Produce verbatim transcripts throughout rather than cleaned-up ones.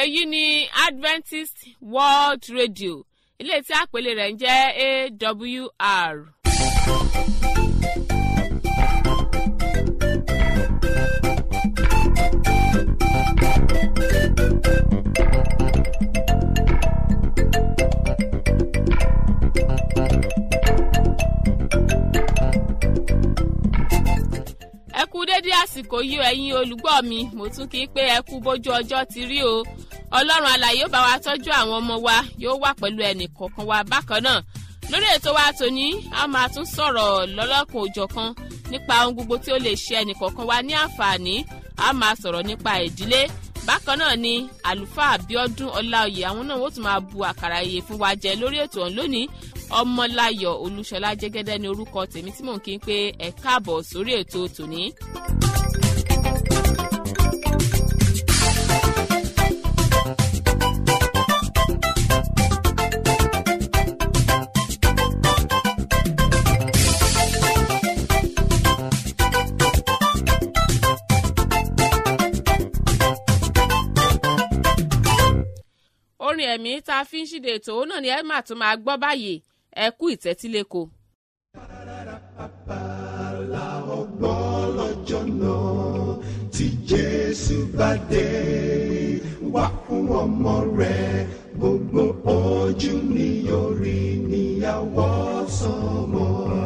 èyí ni Adventist World Radio ilé tí àpèlé rẹ̀ ń jẹ́ A W R. ẹ kú dédé àsìkò yìí ẹ̀yin olùgbọ́ mi mo tún kí pé ẹ kú bójú ọjọ́ ti rí o ọlọ́run alààyè yóò bá wa tọ́jú àwọn ọmọ wa yóò wà pẹ̀lú ẹnì kọ̀ọ̀kan wa bákan náà lórí ètò wa tòní a máa tún sọ̀rọ̀ lọ́lọ́kan òjọ̀kan nípa ohun gbogbo tí ó lè ṣe ẹnì kọ̀ọ̀kan wa ní àǹfààní a máa sọ̀rọ̀ nípa ìdílé bákan náà ni àlùfáà Bíọ́dún Ọláoyè àwọn náà wọ́n tún máa bu àkàrà ìyè fún wa jẹ lórí ètò ọ̀hún lónìí Ọmọláyọ̀ Olúṣọlá Jẹ́gẹ́dẹ́ ní orúkọ tèmi tí mò ń kí pé ẹ káàbọ̀ sórí ètò tòní. Orin ẹ̀mí tá a fi ń ṣíde ètò náà ni ẹ máa tún máa gbọ́ báyìí ẹ kú ìtẹ́tíléko. La ọgbọ́n lọ́jọ́ náà tí Jésù bá dé wá fún ọmọ rẹ̀ gbogbo ojú ni yóò rí níyàwó sọmọ.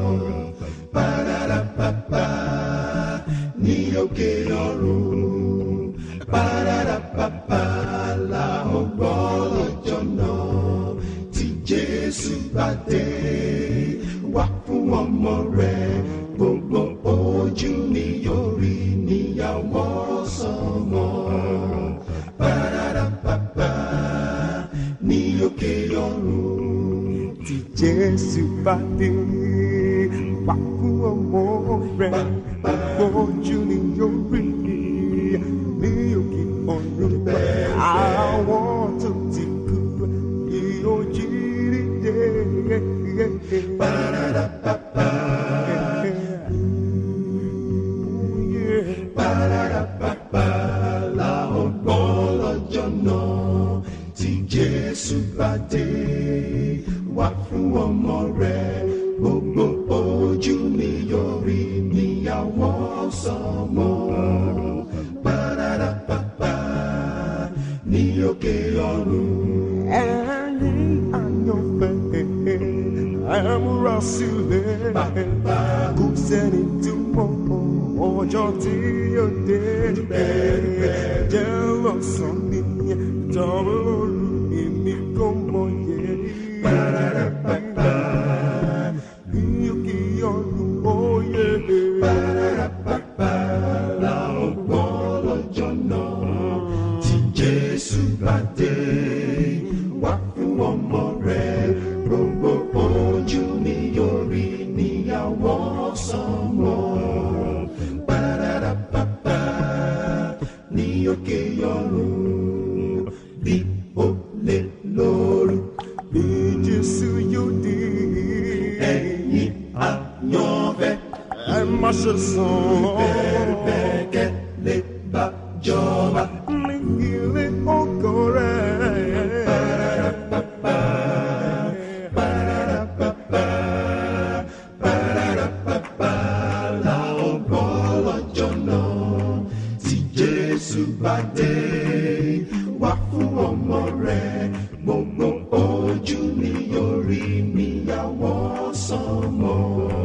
Pararapapa ní òkè ọ̀run. Pararapapa la ọgbọ́n lọ́jọ́ náà tí Jésù bá dé wá fún ọmọ rẹ̀ gbogbo ojú ni yóò rí níyàwó sọmọ. Pararapapa ní òkè ọ̀run tí Jésù bá dé wá fún ọmọ rẹ̀ gbogbo ojú ni yóò rí ní òkè ọ̀run. Àwọn tó ti kú yóò jí dìde. Pararapapa, pararapapa la ọgbọ́n lọ́jọ́ náà tí Jésù bá dé wá fún ọmọ rẹ̀ gbogbo ojú ni yóò rí níyàwó sọmọ. Pararapapa ní òkè ọ̀run. Ẹ̀yin àyànfẹ́ àmúra sílẹ̀ kò sẹ́ni tí mọ̀ ọjọ́ tí yóò dé jẹ́ lọ́sàn-án ní ìjọba olú èmi kò mọ̀ yẹ. Pararapapa ní òkè ọ̀run òye. Pararapapa la ọgbọ́n lọ́jọ́ náà tí Jésù bá dé wá fún ọmọ rẹ̀ gbogbo ojú ni yóò rí níyàwó sọmọ. Pararapapa ní òkè ọ̀run bí ó lè lóru bí Jésù yóò dé. Ẹ̀yin àyànfẹ́ ẹ má ṣe sàn bẹ́ẹ̀ kẹ́ lè bá jọba ní ilé ògo rẹ̀. Pararapapa, pararapapa, pararapapa la ọgbọ́n lọ́jọ́ náà tí Jésù bá dé wá fún ọmọ rẹ̀ gbogbo ojú ni yóò rí níyàwó sọmọ.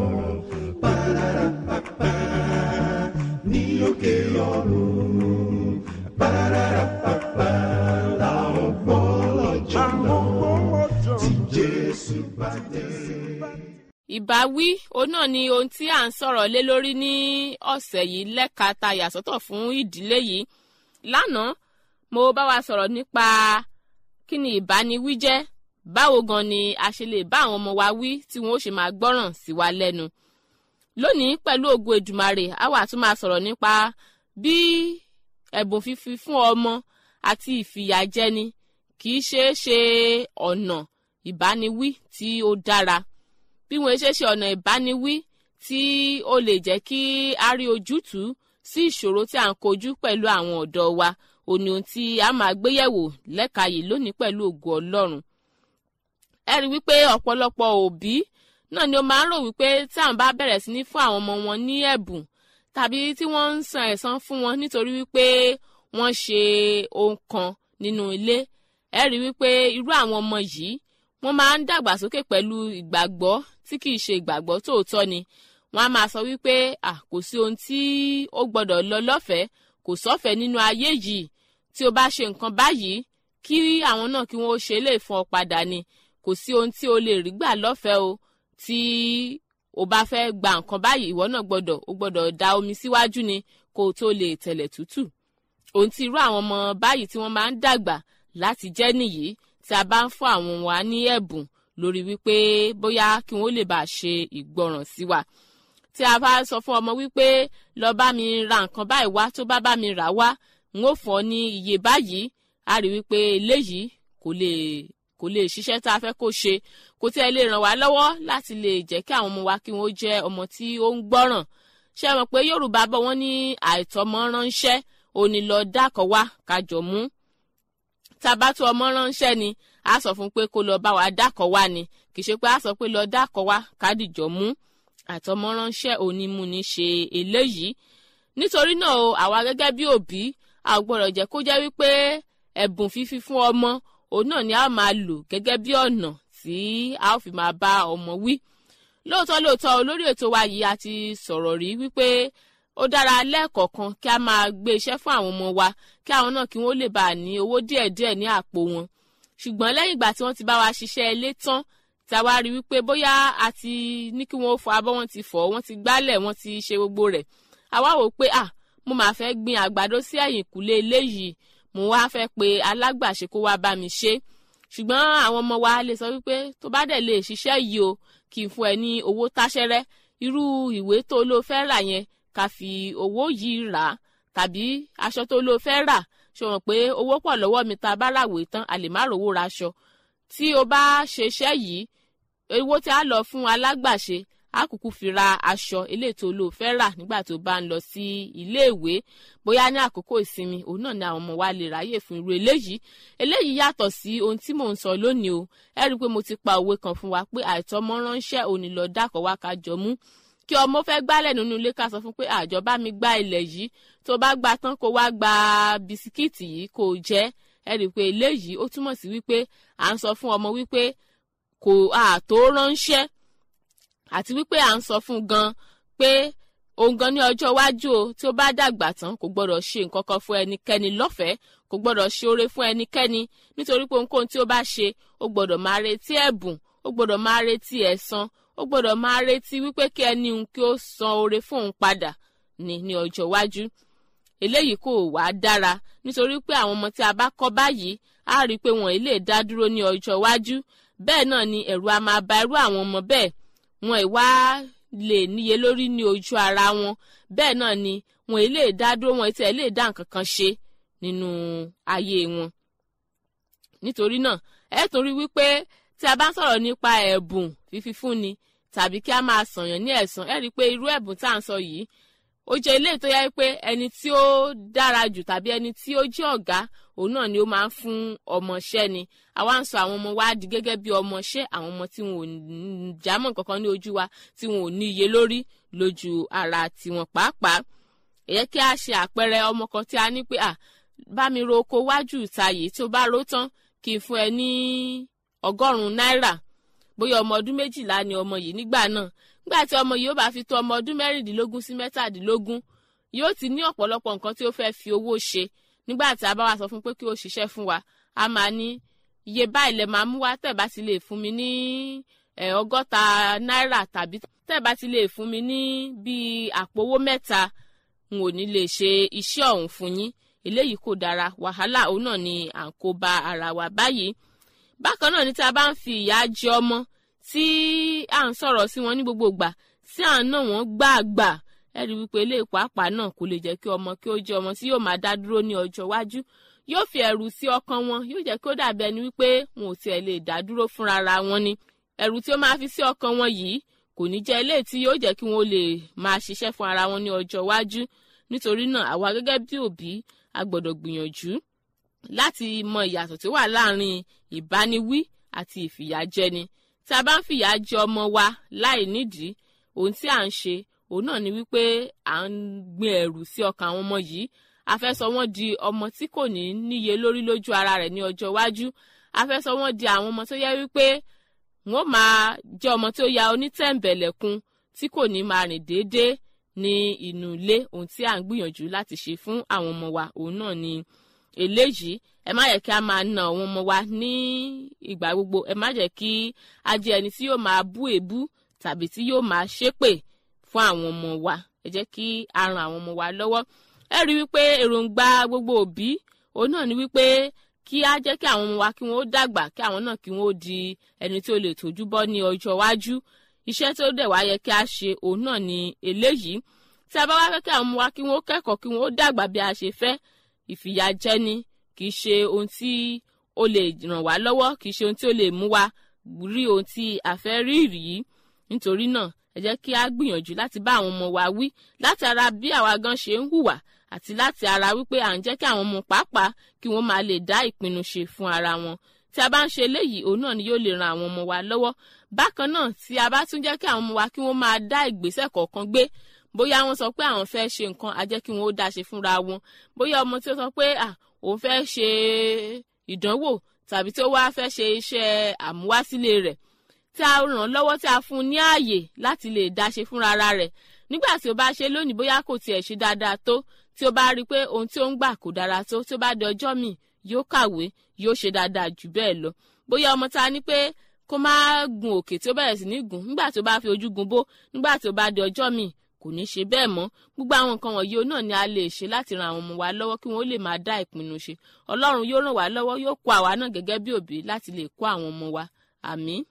Pararapapa ní òkè ọ̀run. Pararapapa la ọgbọ́n lọ́jọ́ náà tí Jésù bá dé. Ìbáwí òun náà ni ohun tí à ń sọ̀rọ̀ lé lórí ní ọ̀sẹ̀ yìí lẹ́ka ta yàsọ́tọ̀ fún ìdílé yìí. Lánàá mo bá wa sọ̀rọ̀ nípa kí ni ìbániwí jẹ́ báwo gan ni a ṣe lè bá àwọn ọmọ wa wí tí wọn ó ṣe máa gbọ́ràn sí wa lẹ́nu. Lónìí pẹ̀lú ògo Èdùmàrè a wá tún máa sọ̀rọ̀ nípa bí ẹ̀bùn fífi fún ọmọ àti ìfìyàjẹni kì í ṣe é ṣe ọ̀nà ìbániwí tí ó dára. Bí wọ́n ṣe ṣe ọ̀nà ìbániwí tí ó lè jẹ́ kí a rí ojútùú sí ìṣòro tí à ń kojú pẹ̀lú àwọn ọ̀dọ́ wa òní ohun tí a máa gbéyẹ̀wò lẹ́ka yìí lónìí pẹ̀lú ògo Ọlọ́run. ẹ rí wípé ọ̀pọ̀lọpọ̀ òbí náà ni ó máa ń rò wípé tí àwọn bá bẹ̀rẹ̀ sí ní fún àwọn ọmọ wọn ní ẹ̀bùn tàbí tí wọ́n ń san ẹ̀san fún wọn nítorí wípé wọ́n ṣe ohun kan nínú ilé, ẹ rí wípé irú àwọn ọmọ yìí wọ́n máa ń dàgbàsókè pẹ̀lú ìgbàgbọ́ tí kìí ṣe ìgbàgbọ́ tòótọ́ ni. Wọ́n á máa sọ wípé à kò sí ohun tí ó gbọ́dọ̀ lọ lọ́fẹ̀ẹ́, kò sọ́fẹ̀ẹ́ nínú ayé yìí, tí o bá ṣe nǹkan báyìí kí àwọn náà kí wọ́n ó ṣe lè fún ọ padà ni, kò sí ohun tí o lè rí gbà lọ́fẹ̀ẹ́ o, tí o bá fẹ́ gba nǹkan báyìí ìwọ náà gbọ́dọ̀ o gbọ́dọ̀ da omi síwájú ni kó o tó lè tẹ̀lẹ̀ tútù. Ohun tí irú àwọn ọmọ báyìí tí wọ́n máa ń dàgbà láti jẹ́ nìyí tí a bá ń fún àwọn wa ní ẹ̀bùn lórí wípé bóyá kí wọ́n lè bá ṣe ìgbọràn sí wa. Tí a bá sọ fún ọmọ wípé lọ bá mi ra nǹkan báyìí wá, tó bá bá mi rà wá n ó fún ọ ní iye báyìí, a rí wípé eléyìí kò lè kò lè ṣiṣẹ́ tá a fẹ́ kó ṣe, kò tí ẹ lè ràn wá lọ́wọ́ láti lè jẹ́ kí àwọn ọmọ wa kí wọ́n jẹ́ ọmọ tí ó ń gbọ́ràn. Ṣé ẹ mọ̀ pé Yorùbá bọ̀ wọ́n ní àìtọ́mọ ránṣẹ́ òní lọ dákọ̀ wá kájọ mú. Tá a bá tó ọmọ ránṣẹ́ ni a sọ fún pé kó lọ bá wa dákọ̀ wá ni, kì í ṣe pé a sọ pé lọ dákọ̀ wá kádìjọ mú. Àìtọ́mọ ránṣẹ́ òní mú ni ṣe eléyìí. Nítorí náà o, àwa gẹ́gẹ́ bí òbí a ò gbọ́dọ̀ jẹ́ kó jẹ́ wípé ẹ̀bùn fífi fún ọmọ òun náà ni a máa lò gẹ́gẹ́ bí ọ̀nà tí a ó fi máa bá ọmọ wí. Lóòótọ́ lóòótọ́ olórí ètò wa yìí a ti sọ̀rọ̀ rí wípé ó dára lẹ́ẹ̀kọ̀ọ̀kan kí a máa gbé iṣẹ́ fún àwọn ọmọ wa kí àwọn náà kí wọ́n lè bá ní owó díẹ̀díẹ̀ ní àpò wọn. Ṣùgbọ́n lẹ́yìn ìgbà tí wọ́n ti bá wa ṣiṣẹ́ ilé tán tí a wá rí wípé bóyá a ti ní kí wọ́n fọ abọ́, wọ́n ti fọ̀, wọ́n ti gbálẹ̀, wọ́n ti ṣe gbogbo rẹ̀, a wá wò pé à mo máa fẹ́ gbin àgbàdo sí ẹ̀yìnkùlé ilé yìí, mo wá fẹ́ pe alágbàṣe kó wá bá mi ṣe. Ṣùgbọ́n àwọn ọmọ wa lè sọ wípé tó bá dẹ̀ lè ṣiṣẹ́ yìí o kí n fún ẹ ní owó táṣẹ́rẹ́, irú ìwé tó ló fẹ́ rà yẹn ká fi owó yìí rà, tàbí aṣọ tó ló fẹ́ rà ṣe mọ̀ pé owó pọ̀ lọ́wọ́ mi, tá a bá ràwé tán a lè má rówó ra aṣọ. Tí o bá ṣe iṣẹ́ yìí, owó tí a lọ fún alágbàṣe a kúkú fi ra aṣọ eléyìí tó ló fẹ́ rà nígbà tó bá ń lọ sí iléèwé, bóyá ní àkókò ìsinmi, òun náà ni àwọn ọmọ wa lè ráyè fún irú eléyìí. Eléyìí yàtọ̀ sí ohun tí mò ń sọ lónìí o. Ẹ rí i pé mo ti pa òwe kan fún wa pé àìtọ́mọ ránṣẹ́ òní lọ dákọ̀ wá ká jọ mú. Kí ọmọ fẹ́ gbálẹ̀ nínú ilé ká sọ fún pé àjọ bá mi gbá ilẹ̀ yìí, tó bá gbá tán kó wá gba bisikíìtì yìí kó jẹ. Ẹ rí i pé eléyìí ó túmọ̀ sí wípé à ń sọ fún ọmọ wípé kò àtó ránṣẹ́, àti wípé à ń sọ fún gan pé òun gan ní ọjọ́ iwájú o tí ó bá dàgbà tán kò gbọ́dọ̀ ṣe nǹkan kan fún ẹnikẹ́ni lọ́fẹ̀ẹ́, kò gbọ́dọ̀ ṣe oore fún ẹnikẹ́ni, nítorí pé ohunkóhun tí ó bá ṣe ó gbọ́dọ̀ máa retí ẹ̀bùn, ó gbọ́dọ̀ máa retí ẹ̀san, ó gbọ́dọ̀ máa retí wípé kí ẹni òun kí ó san oore fún òun padà ní ní ọjọ́ iwájú. Eléyìí kò wá dára, nítorí pé àwọn ọmọ tí a bá kọ́ báyìí á rí i pé wọn lè dá dúró ní ọjọ́ iwájú. Bẹ́ẹ̀ náà ni ẹ̀rù á máa ba irú àwọn ọmọ bẹ́ẹ̀, wọn ì wá lè níye lórí ní ojú ara wọn. Bẹ́ẹ̀ náà ni wọn lè dá dúró, wọn tí ẹ lè dá nǹkan kan ṣe nínú ayé wọn. Nítorí náà ẹ tún rí wípé tí a bá ń sọ̀rọ̀ nípa ẹ̀bùn fífi fúnni tàbí kí a máa sànyàn ní ẹ̀san, ẹ rí i pé irú ẹ̀bùn tá à ń sọ yìí ó jẹ́ ilé tó yẹ pé ẹni tí ó dára jù tàbí ẹni tí ó jẹ́ ọ̀gá òun náà ni ó máa ń fún ọmọọṣẹ́ ni. Àwa ń sọ àwọn ọmọ wa di gẹ́gẹ́ bí ọmọọṣẹ́, àwọn ọmọ tí wọn ò jámọ́ kankan ní ojú wa, tí wọn ò ní iye lórí lójú ara tiwọn pàápàá. Ẹ yẹ kí a ṣe àpẹẹrẹ ọmọ kan tí a ní pé à bá mi ro oko wájú ìta yìí, tí ó bá ro tán kí n fún ẹ ní ọgọ́rùn-ún náírà. Bóyá ọmọ ọdún méjìlá ni ọmọ yìí nígbà náà. Nígbà tí ọmọ yìí ó bá fi tó ọmọ ọdún mẹ́rìndínlógún sí mẹ́tàdínlógún, yóò ti ní ọ̀pọ̀lọpọ̀ nǹkan tí ó fẹ́ fi owó ṣe. Nígbà tí a bá wá sọ fún pé kí ó ṣiṣẹ́ fún wa, a máa ní iye báyìí lẹ máa mú wá, tẹ́ bá ti lè fún mi ní ọgọ́ta náírà, tàbí tẹ́ bá ti lè fún mi ní bíi àpò owó mẹ́ta, n ò ní lè ṣe iṣẹ́ ọ̀hún fún yín. Eléyìí kò dára, wàhálà òun náà ni à ń kó bá ara wa báyìí. Bákan náà ni tí a bá ń fi ìyà jẹ ọmọ, tí à ń sọ̀rọ̀ sí wọn ní gbogbo ìgbà, tí à ń ná wọn gbàgbà, ẹ rí wípé ilé pàápàá náà kò lè jẹ́ kí ọmọ kí ó jẹ́ ọmọ tí yóò máa dá dúró ní ọjọ́ iwájú. Yóò fi ẹ̀rù sí ọkàn wọn, yóò jẹ́ kí ó dàbí ẹni wípé wọn ò tiẹ̀ lè dá dúró fúnra ra wọn ni. Ẹ̀rù tí ó máa fi sí ọkàn wọn yìí kò ní jẹ́ ilé tí yóò jẹ́ kí wọn ó lè máa ṣiṣẹ́ fún ara wọn ní ọjọ́ iwájú. nítorí náà àwa gẹ́gẹ́ bí òbí a gbọ́dọ̀ gbìyànjú láti mọ ìyàtọ̀ tí ó wà láàrin ìbániwí àti ìfìyàjẹni. Tí a bá ń fìyà jẹ ọmọ wa láì nídìí, ohun tí à ń ṣe òun náà ni wípé à ń gbin ẹ̀rù sí ọkàn àwọn ọmọ yìí. A fẹ́ sọ wọ́n di ọmọ tí kò ní níye lórí lójú ara rẹ̀ ní ọjọ́ iwájú. A fẹ́ sọ wọ́n di àwọn ọmọ tó yẹ wípé wọ́n máa jẹ́ ọmọ tí ó ya onítẹ̀m̀bẹ̀lẹ̀kun tí kò ní máa rìn déédéé ní inú ilé. Ohun tí à ń gbìyànjú láti ṣe fún àwọn ọmọ wa òun náà ni eléyìí. Ẹ má jẹ́ kí a máa na àwọn ọmọ wa ní ìgbà gbogbo. Ẹ má jẹ́ kí a jẹ́ ẹni tí yóò máa bú èébú tàbí tí yóò máa ṣépè fún àwọn ọmọ wa. Ẹ jẹ́ kí a ran àwọn ọmọ wa lọ́wọ́. Ẹ rí wípé èròǹgbà gbogbo òbí òun náà ni wípé kí á jẹ́ kí àwọn ọmọ wa kí wọ́n ó dàgbà, kí àwọn náà kí wọ́n ó di ẹni tí ó lè tójú bọ́ ní ọjọ́ iwájú. Iṣẹ́ tó dẹ̀ wá yẹ kí a ṣe òun náà ni eléyìí. Tí a bá wá fẹ́ kí àwọn ọmọ wa kí wọ́n ó kẹ́kọ̀ọ́, kí wọ́n ó dàgbà bí a ṣe fẹ́, ìfìyàjẹni kì í ṣe ohun tí ó lè ràn wá lọ́wọ́, kì í ṣe ohun tí ó lè mú wa rí ohun tí a fẹ́ rí rí. Nítorí náà ẹ jẹ́ kí a gbìyànjú láti bá àwọn ọmọ wa wí láti ara bí àwa gan ṣe ń hùwà àti láti ara wípé à ń jẹ́ kí àwọn ọmọ pàápàá kí wọ́n máa lè dá ìpinnu ṣe fún ara wọn. Tí a bá ń ṣe eléyìí òun náà ni yóò lè ran àwọn ọmọ wa lọ́wọ́. Bákan náà tí a bá tún jẹ́ kí àwọn ọmọ wa kí wọ́n máa dá ìgbésẹ̀ kọ̀ọ̀kan gbé, bóyá wọ́n sọ pé àwọn fẹ́ ṣe nǹkan, a jẹ́ kí wọ́n ó dá ṣe fúnra wọn. Bóyá ọmọ tí ó sọ pé à òun fẹ́ ṣe ìdánwò tàbí tí ó wá fẹ́ ṣe iṣẹ́ àmúwásílẹ̀ rẹ̀, tí a ràn lọ́wọ́, tí a fún ní ààyè láti lè dá ṣe fúnra ara rẹ̀. Nígbà tí ó bá ṣe lónìí bóyá kò tiẹ̀ ṣe dáadáa tó, tí ó bá rí pé ohun tí ó ń gbà kò dára tó, tí ó bá di ọjọ́ míì yóò kàwé, yóò ṣe dáadáa jù bẹ́ẹ̀ lọ. Bóyá ọmọ ta ní pé kó má gun òkè tí ó bẹ̀rẹ̀ sí ní gùn, nígbà tí ó bá fi ojú gun bó, nígbà tí ó bá di ọjọ́ míì kò ní ṣe bẹ́ẹ̀ mọ́. Gbogbo àwọn nǹkan wọ̀nyí òun náà ni a lè ṣe láti ran àwọn ọmọ wa lọ́wọ́ kí wọ́n lè máa dá ìpinnu ṣe. Ọlọ́run yóò ràn wá lọ́wọ́, yóò kó àwa náà gẹ́gẹ́ bí òbí láti lè kó àwọn ọmọ wa. Àmín.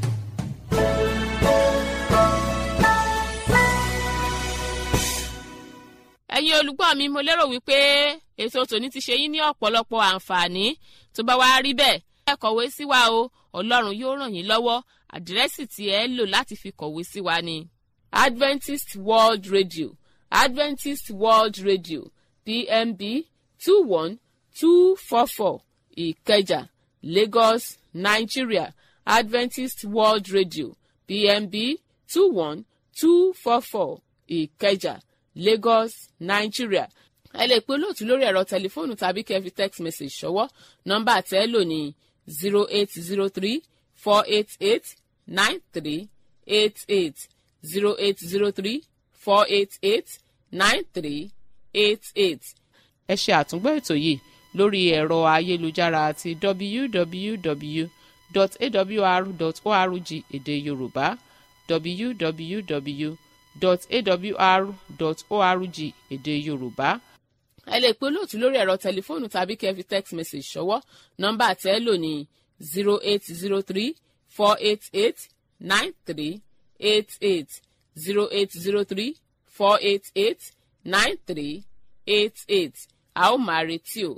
Ẹ̀yin olùgbọ́ mi, mo lérò wípé ètò tòní ti ṣe yín ní ọ̀pọ̀lọpọ̀ àǹfààní. Tó bá wá rí bẹ́ẹ̀, ẹ kọ̀wé sí wa o. Ọlọ́run yóò ràn yín lọ́wọ́. Àdírẹ́sì tí ẹ lò láti fi kọ̀wé sí wa ni Adventist World Radio, Adventist World Radio, P M B two one two four four, Ìkẹjà, Lagos, Nigeria. Adventist World Radio, P M B two one two four four, Ìkẹjà, Lagos, Nigeria. Ẹ lè pe olóòtú lórí ẹ̀rọ tẹlifóònù tàbí kẹ́ fi text message ṣọwọ́. Nọ́mbà tẹ́ ẹ lò ní zero eight zero three four eight eight nine three eight eight, zero eight zero three four eight eight nine three eight eight. Ẹ ṣe àtúngbọ́ ètò yìí lórí ẹ̀rọ ayélujára àti w w w dot a w r dot org èdè Yorùbá, w w w dot a w r dot org èdè Yorùbá. Ẹ lè pe olóòtú lórí ẹ̀rọ tẹlifóònù tàbí kẹ́ fi text message ṣọwọ́. Nọ́mbà tẹ́ ẹ lò ní zero eight zero three four eight eight nine three eight eight, zero eight zero three four eight eight nine three eight eight. A ó máa retí o.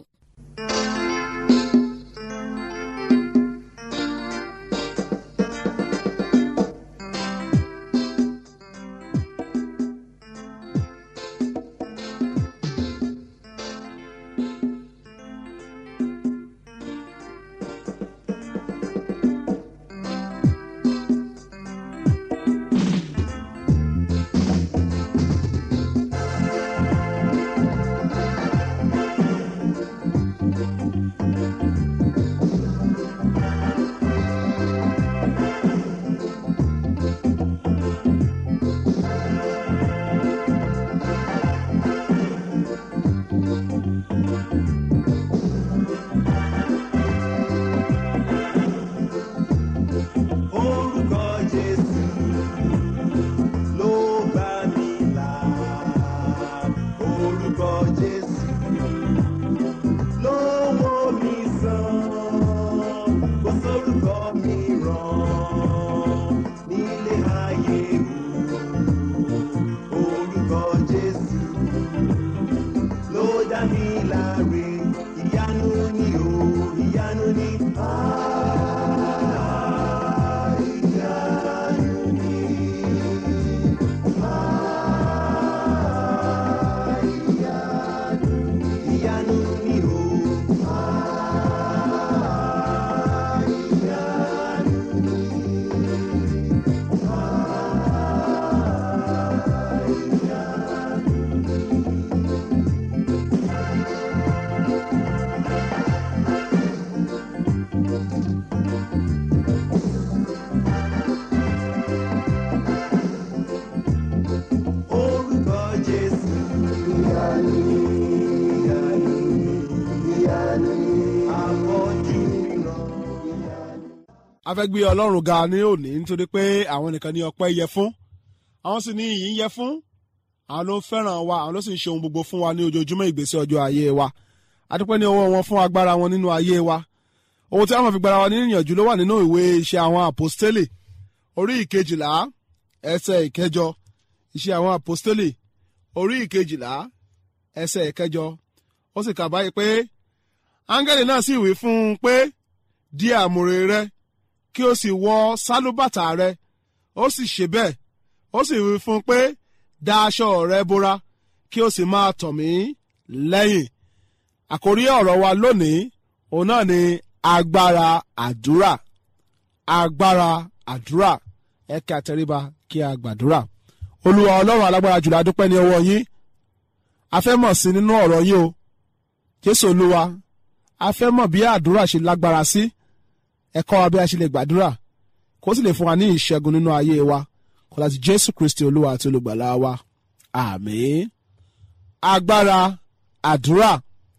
a fẹ́ gbé ọlọ́run ga ní òní nítorí pé àwọn nìkan ní ọpẹ́ yẹ fún àwọn sì ní ìyìn yẹ fún àwọn ló fẹ́ràn wa àwọn ló sì ń ṣe ohun gbogbo fún wa ní ojoojúmọ́ ìgbésí ọjọ́ ayé wa a dúpẹ́ ní ọwọ́ wọn fún agbára wọn nínú ayé wa ohun tí àwọn fi gbára wa ní ìyànjú ló wà nínú ìwé iṣẹ́ àwọn àpọ́stélì orí ìkejìlá ẹsẹ̀ ìkẹjọ iṣẹ́ àwọn àpọ́stélì orí ìkejìlá ẹsẹ̀ ìkẹjọ ó sì kà báyìí pé áńgẹ́lì náà sì wí fún un pé di àmùrè rẹ kí o sì wọ sálúbàtà rẹ ó sì ṣe bẹ́ẹ̀ ó sì wí fún un pé dá aṣọ rẹ bora kí o sì máa tọ̀ mí lẹ́yìn. Àkórí ọ̀rọ̀ wa lónìí òun náà ni agbára àdúrà agbára àdúrà ẹ kí a tẹríba kí a gbàdúrà. Olúwa ọlọ́run alágbára jùlọ a dúpẹ́ ní ọwọ́ yín a fẹ́ mọ̀ sí nínú ọ̀rọ̀ yín o Jésù Olúwa a fẹ́ mọ̀ bí àdúrà ṣe lágbára sí ẹ kọ́ wa bí a ṣe lè gbàdúrà kó sì lè fún wa ní ìṣẹ́gun nínú ayé wa kó láti Jésù Kristi Olúwa àti olùgbàlà wa àmín. Agbára àdúrà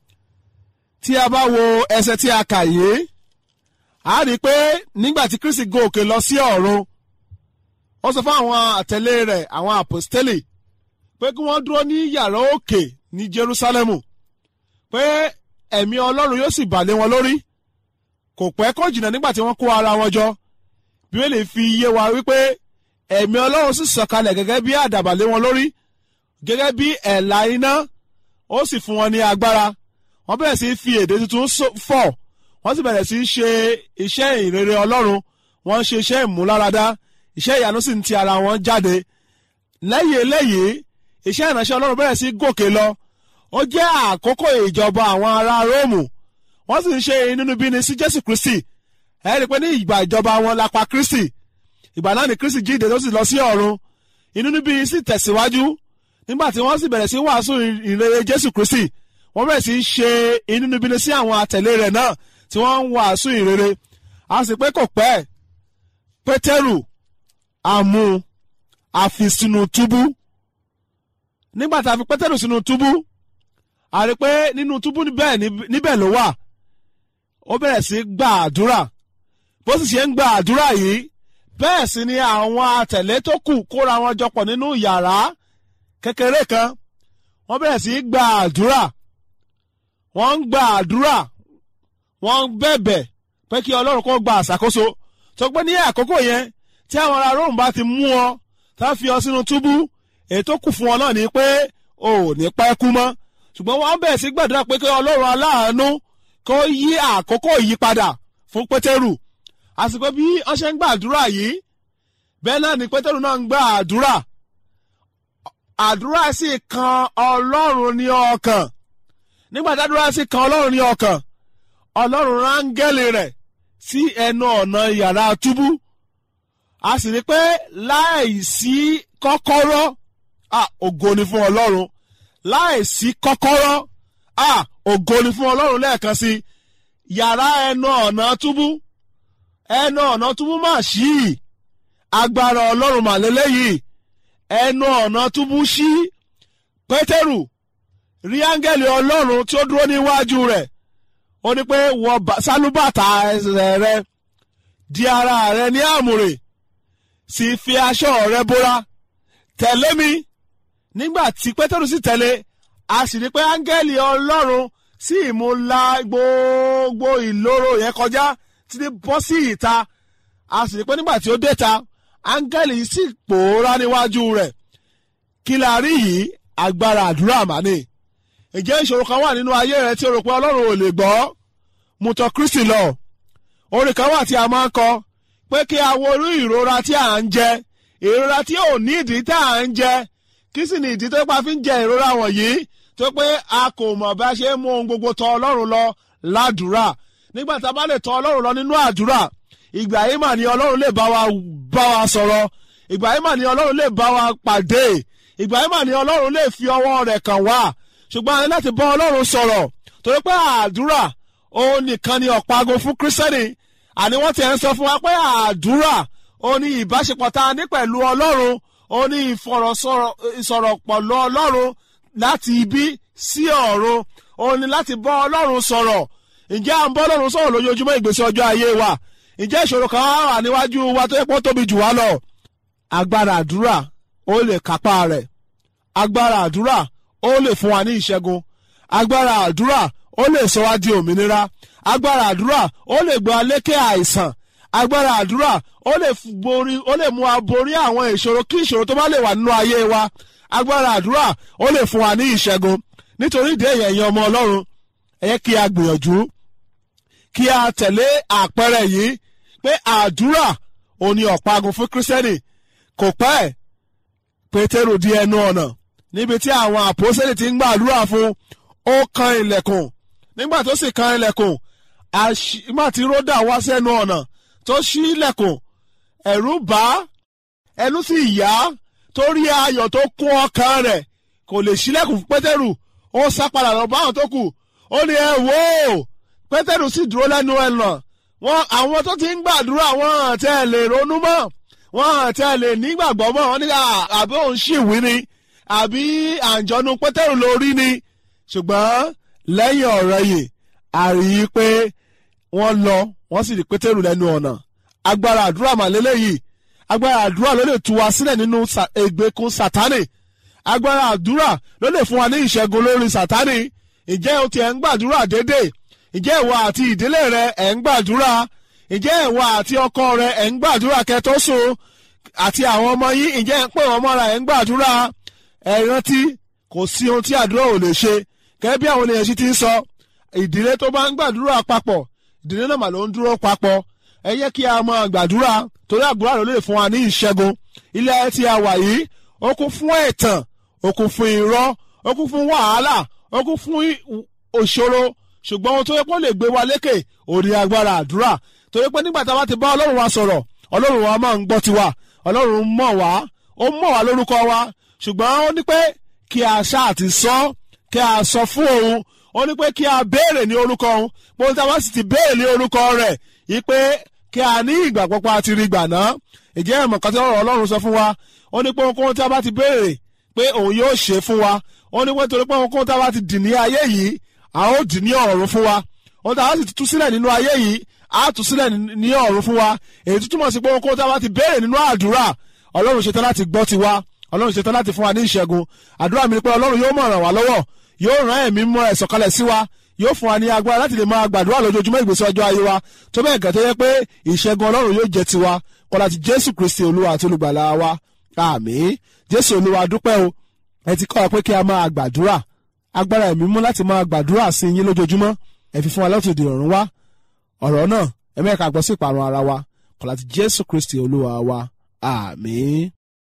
tí a bá wo ẹsẹ̀ tí a kà yìí a rí i pé nígbà tí Kristi gòkè lọ sí ọ̀run ó sọ fún àwọn àtẹ̀lé rẹ̀ àwọn àpọ́stélì pé kí wọ́n dúró ní yàrá òkè ní Jerúsálẹ́mù pé ẹ̀mí Ọlọ́run yóò sì bà lé wọn lórí kò pẹ́ kó jìnnà nígbà tí wọ́n kó ara wọn jọ bí wọ́n lè fi yé wa wípé ẹ̀mí Ọlọ́run sì sọ̀kalẹ̀ gẹ́gẹ́ bí àdàbà lé wọn lórí gẹ́gẹ́ bí ẹ̀là iná ó sì fún wọn ní agbára wọ́n bẹ̀rẹ̀ sí fi èdè tuntun fọ̀ wọ́n sì bẹ̀rẹ̀ sí ṣe iṣẹ́ ìrere Ọlọ́run wọ́n ṣe iṣẹ́ ìmúláradá iṣẹ́ ìyanu sì ń ti ara wọn jáde lẹ́yìn eléyìí iṣẹ́ ìránṣẹ́ Ọlọ́run bẹ̀rẹ̀ sí gòkè lọ ó jẹ́ àkókò ìjọba àwọn ará Róòmù wọ́n sì ń ṣe inúnibíni sí Jésù Kristi ẹ rí i pé ní ìgbà ìjọba wọn la pa Kristi ìgbà náà ni Kristi jíǹde tó sì lọ sí ọ̀run inúnibíni sì tẹ̀síwájú nígbà tí wọ́n sì bẹ̀rẹ̀ sí wàásù ìrere Jésù Kristi wọ́n bẹ̀rẹ̀ sí ṣe inúnibíni sí àwọn àtẹ̀lé rẹ̀ náà tí wọ́n ń wàásù ìrere a sì pé kò pẹ́ Pétérù àmú àfi sínú túbú nígbà tá a fi Pétérù sínú túbú a rí pé nínú túbú níbẹ̀ ló wà ó bẹ̀rẹ̀ sí gba àdúrà bó sì ṣe ń gba àdúrà yìí bẹ́ẹ̀ sì ni àwọn àtẹ̀lé tó kù kóra wọn jọpọ̀ nínú yàrá kékeré kan wọ́n bẹ̀rẹ̀ sí gba àdúrà wọ́n ń gba àdúrà wọ́n ń bẹ̀bẹ̀ pé kí Ọlọ́run kó gba àṣàkóso tó pé ní àkókò yẹn tí àwọn ará Róòmù bá ti mú ọ tá fi ọ sínú túbú èyí tó kù fún ọ náà ni pé o ò ní pẹ́ kú mọ́ ṣùgbọ́n wọ́n bẹ̀rẹ̀ sí gbàdúrà pé kí Ọlọ́run aláàánú kó yí àkókò yí padà fún Pétérù àsìkò bí wọ́n ṣe ń gbàdúrà yìí bẹ́ẹ̀ náà ni Pétérù náà ń gbà àdúrà àdúrà sì kan Ọlọ́run ní ọkàn nígbà tí àdúrà sì kan Ọlọ́run ní ọkàn Ọlọ́run rángẹ́lì rẹ̀ sí ẹnu ọ̀nà yàrá túbú a sì rí pé láìsí kọ́kọ́rọ́ ògo ni fún Ọlọ́run láìsí kọ́kọ́rọ́ ògo ni fún Ọlọ́run lẹ́ẹ̀kan sí yàrá ẹnu ọ̀nà túbú ẹnu ọ̀nà túbú mà ṣí agbára Ọlọ́run mà lélẹ́yìí ẹnu ọ̀nà túbú ṣí Pétérù rí áńgẹ́lì Ọlọ́run tí ó dúró níwájú rẹ̀ ó ní pé wọ sálúbàtà ẹsẹ̀ rẹ di ara rẹ ní àmùrè sì fi aṣọ rẹ bora tẹ̀lé mi nígbà tí Pétérù sì tẹ̀lé a sì rí pé áńgẹ́lì Ọlọ́run sì mú la gbogbo ìloro yẹn kọjá títí bọ́ sí ìta a sì rí pé nígbà tí ó dé ta áńgẹ́lì yìí sì pòórá níwájú rẹ̀ kí la rí yìí agbára àdúrà màní ǹjẹ́ ìṣòro kan wà nínú ayé rẹ tí o rò pé Ọlọ́run ò lè gbọ́ mú tọ̀ Kristi lọ orin kan wà tí a máa ń kọ pé kí a wo irú ìrora tí à ń jẹ ìrora tí ò ní ìdí tá à ń jẹ kí sì ni ìdí tó pa fi ń jẹ ìrora wọ̀nyí tó pé a kò mọ̀ bá ṣe mú ohun gbogbo tọ̀ Ọlọ́run lọ ládùúrà nígbà tá a bá lè tọ̀ Ọlọ́run lọ nínú àdúrà ìgbà yìí mà ní Ọlọ́run lè bá wa bá wa sọ̀rọ̀ ìgbà yìí mà ní Ọlọ́run lè bá wa pàdé ìgbà yìí mà ní Ọlọ́run lè fi ọwọ́ rẹ̀ kàn wá ṣùgbọ́n a ní láti bá Ọlọ́run sọ̀rọ̀ torí pé àdúrà òun nìkan ni ọ̀págo fún Kírísítẹ́nì àní wọ́n ti ẹ̀ ń sọ fún wa pé àdúrà òun ni ìbáṣepọ̀ tá a ní pẹ̀lú Ọlọ́run òun ni ìfọ̀rọ̀sọ̀rọ̀ pẹ̀lú Ọlọ́run láti ibi sí ọ̀run òun ni láti bá Ọlọ́run sọ̀rọ̀ ǹjẹ́ à ń bá Ọlọ́run sọ̀rọ̀ lójoojúmọ́ ìgbésí ọjọ́ ayé wa ǹjẹ́ ìṣòro kan wà níwájú wa tó yẹ kó tóbi jù wá lọ agbára àdúrà ó lè kápá rẹ̀ agbára àdúrà ó lè fún wa ní ìṣẹ́gun agbára àdúrà ó lè sọ wá di òmìnira agbára àdúrà ó lè gbé wa lékè àìsàn agbára àdúrà ó lè borí ó lè mú wa borí àwọn ìṣòro kí ìṣòro tó bá lè wà nínú ayé wa agbára àdúrà ó lè fún wa ní ìṣẹ́gun nítorí ìdí èyí ẹ̀yin ọmọ Ọlọ́run ẹ yẹ kí a gbìyànjú kí a tẹ̀lé àpẹẹrẹ yìí pé àdúrà ò ní ọ̀págun fún kírísítẹ́nì kò pẹ́ Pétérù di ẹnu ọ̀nà níbi tí àwọn àpọ́sítélì ti ń gbàdúrà fún ó kan ilẹ̀kùn nígbà tó sì kan ilẹ̀kùn àṣìmá tí Ródà wá sẹ́nu ọ̀nà tó ṣí ilẹ̀kùn ẹ̀rù bá ẹnu sì yá torí ayọ̀ tó kún ọkàn rẹ̀ kò lè ṣílẹ̀kùn fún Pétérù ó sá padà lọ bá àwọn tó kù ó ní ẹ wò ó Pétérù sì dúró lẹ́nu ẹ̀nà wọn àwọn tó ti ń gbàdúrà wọn àti ẹ̀ lè ronú mọ́ wọn àti ẹ̀ lè nígbàgbọ́ mọ́ wọn ní àbí òun ṣì wí ni àbí àǹjọ́nu Pétérù lórí ni ṣùgbọ́n lẹ́yìn ọ̀rọ̀ yìí a rí i pé wọ́n lọ wọ́n sì rí Pétérù lẹ́nu ọ̀nà agbára àdúrà màlélẹ́ yìí agbára àdúrà ló lè tú wa sílẹ̀ nínú ìgbèkùn Sátánì agbára àdúrà ló lè fún wa ní ìṣẹ́gun lórí Sátánì ǹjẹ́ o ti ẹ̀ ń gbàdúrà déédéé ǹjẹ́ ìwọ àti ìdílé rẹ ẹ̀ ń gbàdúrà ǹjẹ́ ìwọ àti ọkọ rẹ ẹ̀ ń gbàdúrà kẹ́ tó sùn àti àwọn ọmọ yín ǹjẹ́ ń pè wọ́n mọ́ra ẹ̀ ń gbàdúrà ẹ rántí kò sí ohun tí àdúrà ò lè ṣe gẹ́gẹ́ bí àwọn ènìyàn sì ti ń sọ ìdílé tó bá ń gbàdúrà papọ̀ ìdílé náà mà ló ń dúró papọ̀ ẹ yẹ kí a máa gbàdúrà torí àdúrà ló lè fún wa ní ìṣẹ́gun ilé ayé tí a wà yìí ó kún fún ẹ̀tàn ó kún fún irọ́ ó kún fún wàhálà ó kún fún òṣòro ṣùgbọ́n ohun tó yẹ kó lè gbé wa lékè òní agbára àdúrà torí pé nígbà tá a bá ti bá Ọlọ́run wa sọ̀rọ̀ Ọlọ́run wa máa ń gbọ́ tiwa Ọlọ́run mọ̀ wá ó mọ̀ wá lórúkọ wa ṣùgbọ́n ó ní pé kí a ṣáà ti sọ kí a sọ fún òun ó ní pé kí a béèrè ní orúkọ òun pé ohun tí a bá sì ti béèrè ní orúkọ rẹ̀ yìí pé kí a ní ìgbàgbọ́ pé a ti rí gbà náà ìjẹ́ ìmọ̀ kan tí ọ̀rọ̀ Ọlọ́run sọ fún wa ó ní pé ohunkóhun tí a bá ti béèrè pé òun yóò ṣe fún wa ó ní pé torí pé ohunkóhun tí a bá ti dì ní ayé yìí a ó dì ní ọ̀run fún wa ohun tí a bá sì tú sílẹ̀ nínú ayé yìí a tú sílẹ̀ ní ọ̀run fún wa èyí tó túmọ̀ sí pé ohunkóhun tí a bá ti béèrè nínú àdúrà Ọlọ́run ṣetán láti gbọ́ tiwa Ọlọ́run ṣetán láti fún wa ní ìṣẹ́gun àdúrà mi ni pé Ọlọ́run yóò mọ̀ ràn wá lọ́wọ́ yóò rán ẹ̀mí mọ́ ẹ̀ sọ̀kalẹ̀ sí wa yóò fún wa ní agbára láti lè máa gbàdúrà lójoojúmọ́ ìgbésí ọjọ́ ayé wa tó bẹ́ẹ̀ gẹ́ tó yẹ pé ìṣẹ́gun Ọlọ́run yóò jẹ́ tiwa kọ́lá ti Jésù Kristi Olúwa àti olùgbàlà wa àmín Jésù Olúwa dúpẹ́ o ẹ ti kọ́ wa pé kí a máa gbàdúrà agbára ẹ̀mí mú láti máa gbàdúrà sí yín lójoojúmọ́ ẹ fi fún wa láti òde ọ̀run wá ọ̀rọ̀ náà ẹ mẹ́ka gbọ́ sí ìparun ara wa kọ́lá ti Jésù Kristi Olúwa wa àmín.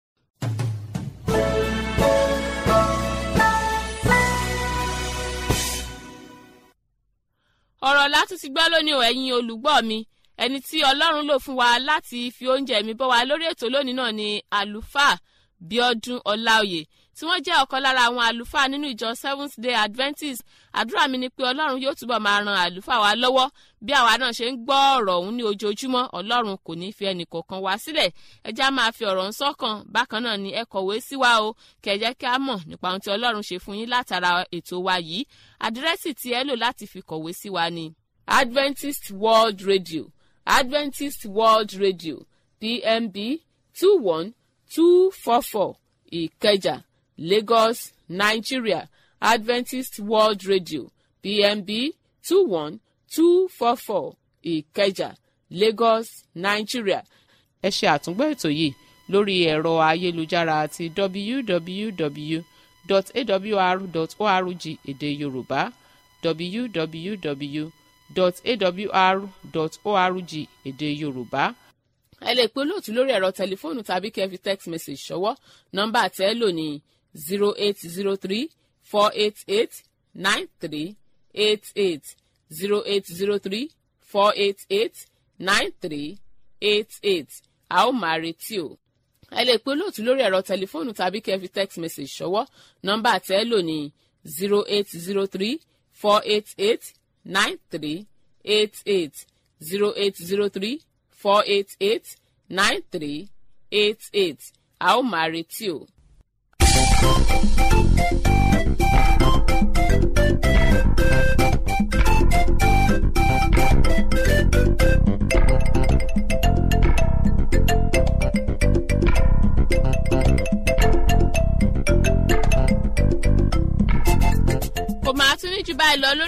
ọ̀rọ̀ látún ti gbọ́ lónìí o ẹ̀yin olùgbọ́ mi ẹni tí Ọlọ́run lò fún wa láti fi oúnjẹ mi bọ́ wa lórí ètò lónìí náà ni àlùfáà Bíọ́dún Ọláoyè tí wọ́n jẹ́ ọ̀kan lára àwọn àlùfáà nínú ìjọ Seventh Day Adventist àdúrà mi ni pé Ọlọ́run yóò túbọ̀ máa ran àlùfáà wa lọ́wọ́ bí àwa náà ṣe ń gbọ́ ọ̀rọ̀ ọ̀hún ní ojoojúmọ́ Ọlọ́run kò ní fi ẹnì kọ̀ọ̀kan wá sílẹ̀ ẹ já máa fi ọ̀rọ̀ ń sọ́kàn bákan náà ni ẹ kọ̀wé sí wa o kẹ́ jẹ́ kí a mọ̀ nípa ohun tí Ọlọ́run ṣe fún yín látara ètò wa yìí àdírẹ́sì tí ẹ lò láti fi kọ̀wé sí wa ni Adventist World Radio Adventist World Radio P M B two one two four four Ìkẹjà Lagos Nigeria Adventist World Radio P M B two one two four four Ìkẹjà Lagos Nigeria. ẹ ṣe àtúngbọ́ ètò yìí lórí ẹ̀rọ ayélujára àti w w w dot a w r dot org èdè Yorùbá w w w dot a w r dot org èdè Yorùbá. ẹ lè pe olóòtú lórí ẹ̀rọ tẹlifóònù tàbí kẹ́ fi text message ṣọwọ́ nọ́mbà tẹ́ lò ní zero eight zero three four eight eight nine three eight eight zero eight zero three four eight eight nine three eight eight a ó máa retí o. ẹ lè pe olóòtú lórí ẹ̀rọ tẹlifóònù tàbí kẹ́ fi text message ṣọwọ́ nọ́mbà tẹ́ lò ní zero eight zero three four eight eight nine three eight eight zero eight zero three four eight eight nine three eight eight a ó máa retí o.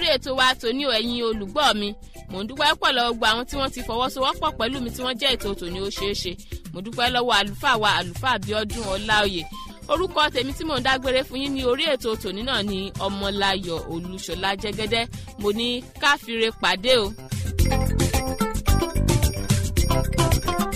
ètò wa tòní ò ẹ̀yin olùgbọ́ mi mò ń dúpẹ́ pọ̀ lọ́wọ́ gbogbo àwọn tí wọ́n ti fọwọ́sowọ́pọ̀ pẹ̀lú mi tí wọ́n jẹ́ ètò tòní ó ṣeé ṣe mo dúpẹ́ lọ́wọ́ àlùfáà wa àlùfáà Bíọ́dún Ọláoyè orúkọ tèmi tí mò ń dágbére fún yín ní orí ètò tòní náà ni Ọmọláyọ̀ Olúṣọlá Jẹ́gẹ́dẹ́ mo ní káfíńre pàdé o.